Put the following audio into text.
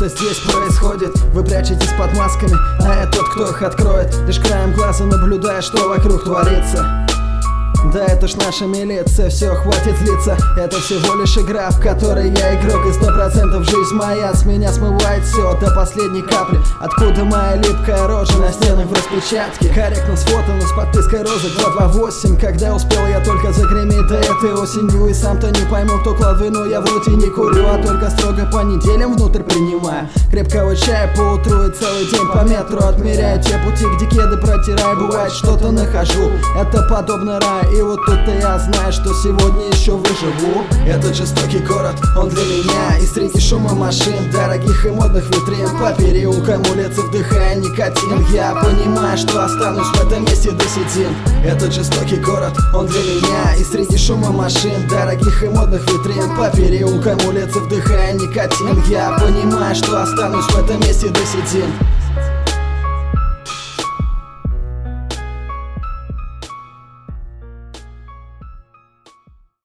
что-то здесь происходит. Вы прячетесь под масками, а я тот, кто их откроет. Лишь краем глаза наблюдая, что вокруг творится. Да это ж наша милиция, все, хватит злиться. Это всего лишь игра, в которой я игрок. И 100% жизнь моя, с меня смывает все до последней капли. Откуда моя липкая рожа на стенах в распечатке? Корректно сфотано с подпиской розы 228. Когда успел я только загреметь до этой осенью. И сам-то не пойму, кто клал вину. Я вроде не курю, а только строго по неделям внутрь принимаю крепкого чая по утру и целый день по метру отмеряю те пути, где кеды протираю. Бывает, что-то нахожу, это подобно раю. И вот тут-то я знаю, что сегодня еще выживу. Этот жестокий город, он для меня. И среди шума машин, дорогих и модных витрин, по переулкам улицы вдыхая никотин, я понимаю, что останусь в этом месте до седин. Этот жестокий город, он для меня. И среди шума машин, дорогих и модных витрин, по переулкам улицы вдыхая никотин, я понимаю, что останусь в этом месте до седин.